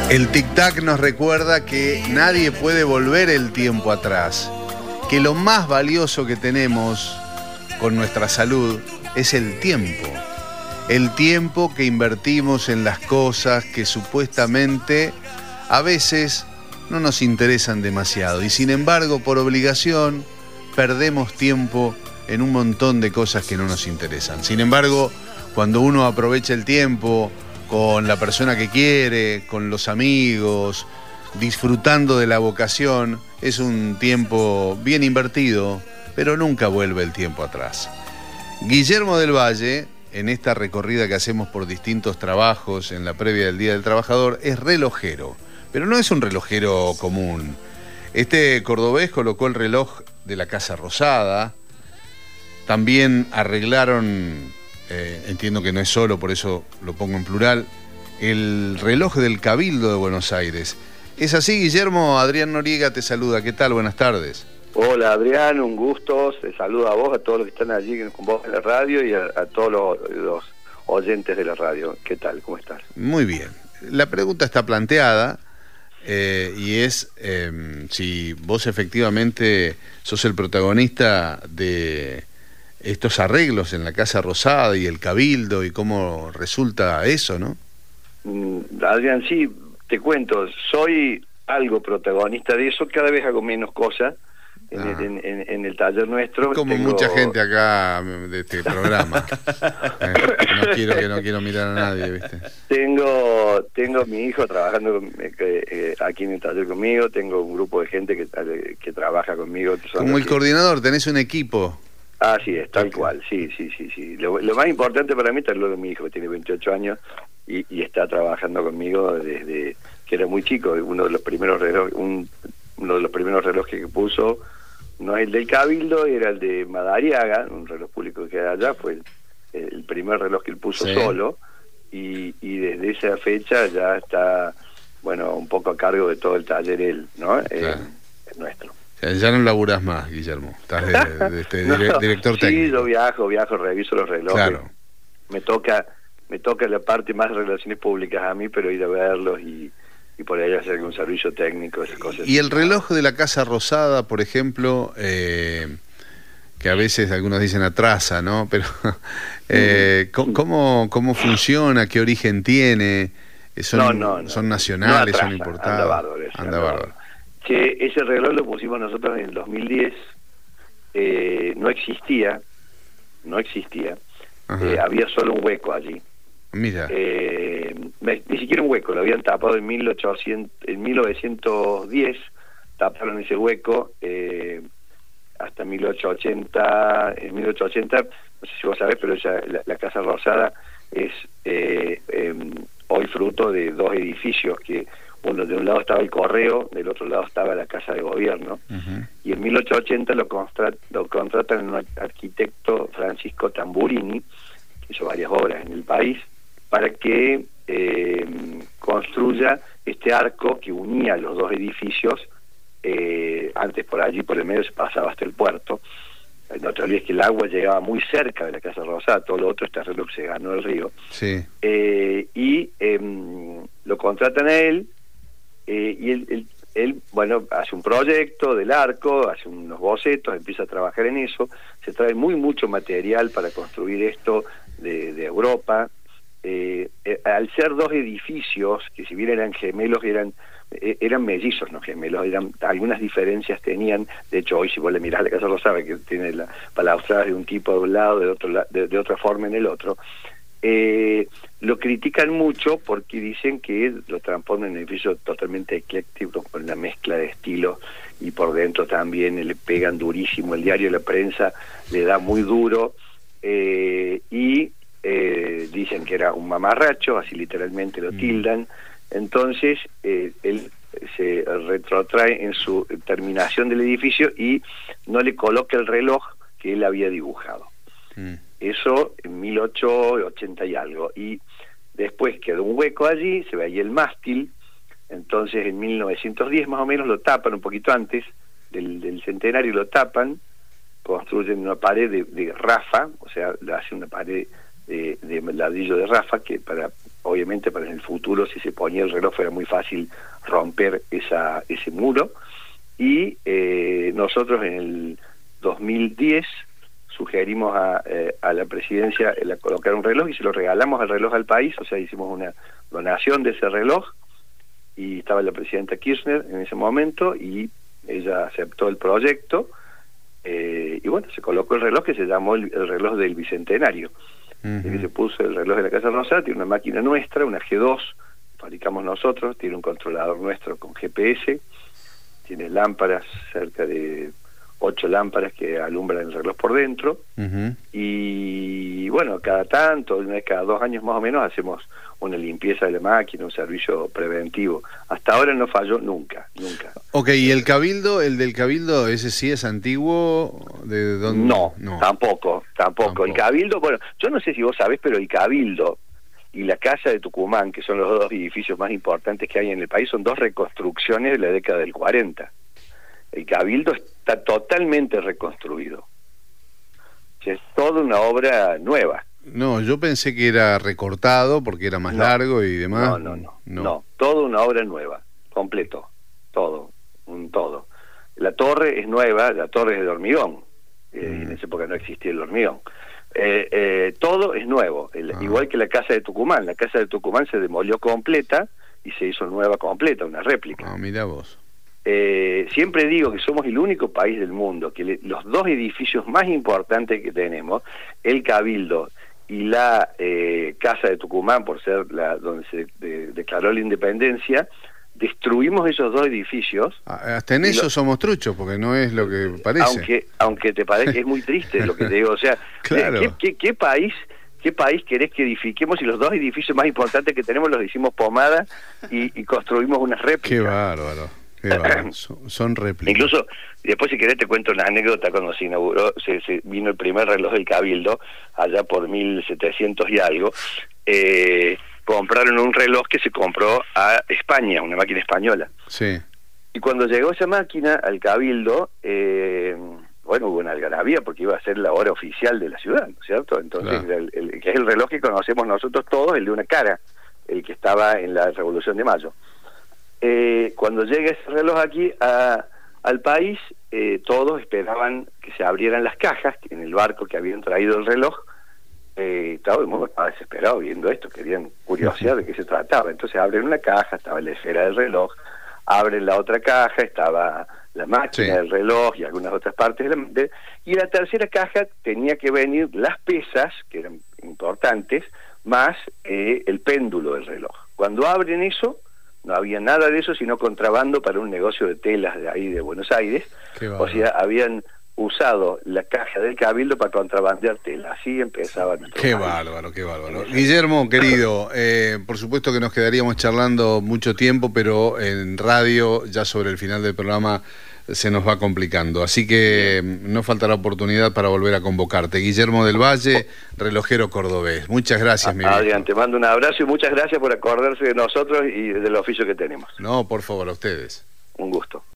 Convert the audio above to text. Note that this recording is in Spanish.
El tic-tac nos recuerda que nadie puede volver el tiempo atrás, que lo más valioso que tenemos con nuestra salud es el tiempo. El tiempo que invertimos en las cosas que supuestamente a veces no nos interesan demasiado y sin embargo por obligación perdemos tiempo en un montón de cosas que no nos interesan. Sin embargo, cuando uno aprovecha el tiempo con la persona que quiere, con los amigos, disfrutando de la vocación, es un tiempo bien invertido, pero nunca vuelve el tiempo atrás. Guillermo del Valle, en esta recorrida que hacemos por distintos trabajos en la previa del Día del Trabajador, es relojero, pero no es un relojero común. Este cordobés colocó el reloj de la Casa Rosada, también arreglaron, entiendo que no es solo, por eso lo pongo en plural, el reloj del Cabildo de Buenos Aires. ¿Es así, Guillermo? Adrián Noriega te saluda. ¿Qué tal? Buenas tardes. Hola, Adrián, un gusto. Te saludo a vos, a todos los que están allí con vos en la radio y a todos los oyentes de la radio. ¿Qué tal? ¿Cómo estás? Muy bien. La pregunta está planteada y es si vos efectivamente sos el protagonista de estos arreglos en la Casa Rosada y el Cabildo y cómo resulta eso, ¿no? Adrián, sí, te cuento, soy algo protagonista de eso, cada vez hago menos cosas en el taller nuestro. Como mucha gente acá de este programa. No quiero mirar a nadie, ¿viste? Tengo mi hijo trabajando aquí en el taller conmigo, tengo un grupo de gente que trabaja conmigo. Como el coordinador, tenés un equipo. Así es, tal cual, sí. Lo más importante para mí es lo de mi hijo, que tiene 28 años y está trabajando conmigo desde que era muy chico. Uno de los primeros relojes que puso no es el del Cabildo, era el de Madariaga, un reloj público que hay allá, fue el primer reloj que él puso solo, y desde esa fecha ya está, bueno, un poco a cargo de todo el taller él, ¿no? Claro. Nuestro. Ya no laburás más, Guillermo. Estás director técnico. Sí, yo viajo, reviso los relojes. Claro. Me toca la parte más de relaciones públicas a mí, pero ir a verlos y por ahí hacer algún servicio técnico, esas cosas. Y el reloj de la Casa Rosada, por ejemplo, que a veces algunos dicen atrasa, ¿no? Pero ¿cómo funciona? ¿Qué origen tiene? ¿Son nacionales? No atrasa, ¿son importados? Anda bárbaro. Que ese reloj lo pusimos nosotros en el 2010, no existía, había solo un hueco allí. Mira. Ni siquiera un hueco, lo habían tapado en 1910, taparon ese hueco hasta 1880, en 1880, no sé si vos sabés, pero la Casa Rosada es hoy fruto de dos edificios que de un lado estaba el correo, del otro lado estaba la casa de gobierno, y en 1880 lo contratan un arquitecto, Francisco Tamburini, que hizo varias obras en el país, para que construya este arco que unía los dos edificios. Antes por allí, por el medio, se pasaba hasta el puerto. No te olvides que el agua llegaba muy cerca de la Casa Rosada, todo lo otro, este reloj se ganó el río. Sí. Y lo contratan a él, y él, bueno, hace un proyecto del arco, hace unos bocetos, empieza a trabajar en eso, se trae mucho material para construir esto de Europa. Al ser dos edificios, que si bien eran gemelos, eran mellizos, no gemelos, algunas diferencias tenían. De hecho, hoy si vos le mirás la Casa Rosada, que tiene la balaustrada de un tipo de un lado, de otra forma en el otro, lo critican mucho porque dicen que lo transforman en un edificio totalmente ecléctico, con una mezcla de estilos, y por dentro también le pegan durísimo. El diario La Prensa le da muy duro, y dicen que era un mamarracho, así literalmente lo tildan. Entonces él se retrotrae en su terminación del edificio y no le coloca el reloj que él había dibujado. Eso en 1880 y algo, y después quedó un hueco allí, se ve ahí el mástil. Entonces en 1910 más o menos lo tapan, un poquito antes del centenario, lo tapan, construyen una pared de rafa, o sea, hacen una pared de ladrillo de rafa, que para hoy obviamente para en el futuro, si se ponía el reloj, fuera muy fácil romper ese muro. Y nosotros en el 2010 sugerimos a la presidencia colocar un reloj y se lo regalamos el reloj al país, o sea, hicimos una donación de ese reloj, y estaba la presidenta Kirchner en ese momento y ella aceptó el proyecto, y bueno, se colocó el reloj que se llamó el reloj del Bicentenario. Y se puso el reloj de la Casa Rosada, tiene una máquina nuestra, una G2, fabricamos nosotros, tiene un controlador nuestro con GPS, tiene lámparas, cerca de 8 lámparas que alumbran el reloj por dentro, y bueno, cada tanto, una vez cada 2 años más o menos, hacemos una limpieza de la máquina, un servicio preventivo. Hasta ahora no falló nunca. Ok, ¿y el del Cabildo, ese sí es antiguo? ¿De dónde? No, tampoco. El Cabildo, bueno, yo no sé si vos sabés, pero el Cabildo y la Casa de Tucumán, que son los 2 edificios más importantes que hay en el país, son 2 reconstrucciones de la década del 40. El Cabildo está totalmente reconstruido. O sea, es toda una obra nueva. No, yo pensé que era recortado porque era más largo y demás. No, toda una obra nueva, completo, todo. La torre es nueva, la torre es de hormigón, en esa época no existía el hormigón. Todo es nuevo, igual que la Casa de Tucumán. La Casa de Tucumán se demolió completa y se hizo nueva completa, una réplica. Mirá vos. Siempre digo que somos el único país del mundo que los 2 edificios más importantes que tenemos, el Cabildo y la Casa de Tucumán, por ser donde se declaró la independencia, destruimos esos 2 edificios. Hasta en eso somos truchos, porque no es lo que parece. Aunque te parece que es muy triste lo que te digo, o sea, claro. ¿Qué país querés que edifiquemos si los 2 edificios más importantes que tenemos los hicimos pomada y construimos unas réplicas? Qué bárbaro. Son réplicas. Incluso, después si querés te cuento una anécdota. Cuando se inauguró, se vino el primer reloj del Cabildo, allá por 1700 y algo, compraron un reloj que se compró a España, una máquina española. Sí. Y cuando llegó esa máquina al Cabildo, bueno, hubo una algarabía porque iba a ser la hora oficial de la ciudad, ¿no es cierto? Entonces, claro, que es el reloj que conocemos nosotros todos, el de una cara, el que estaba en la Revolución de Mayo. Cuando llega ese reloj aquí al país, todos esperaban que se abrieran las cajas en el barco que habían traído el reloj. Todo el mundo estaba desesperado viendo esto, querían curiosidad de qué se trataba. Entonces abren una caja, estaba la esfera del reloj, abren la otra caja, estaba la máquina del reloj y algunas otras partes y la tercera caja tenía que venir las pesas, que eran importantes, más el péndulo del reloj. Cuando abren eso, no había nada de eso, sino contrabando para un negocio de telas de ahí de Buenos Aires. O sea, habían usado la caja del Cabildo para contrabandear tela. Así empezaba nuestro Qué país. bárbaro, qué bárbaro. Guillermo, querido, por supuesto que nos quedaríamos charlando mucho tiempo, pero en radio, ya sobre el final del programa, se nos va complicando. Así que no faltará oportunidad para volver a convocarte. Guillermo del Valle, relojero cordobés. Muchas gracias, mi Adrián, te mando un abrazo y muchas gracias por acordarse de nosotros y del oficio que tenemos. No, por favor, a ustedes. Un gusto.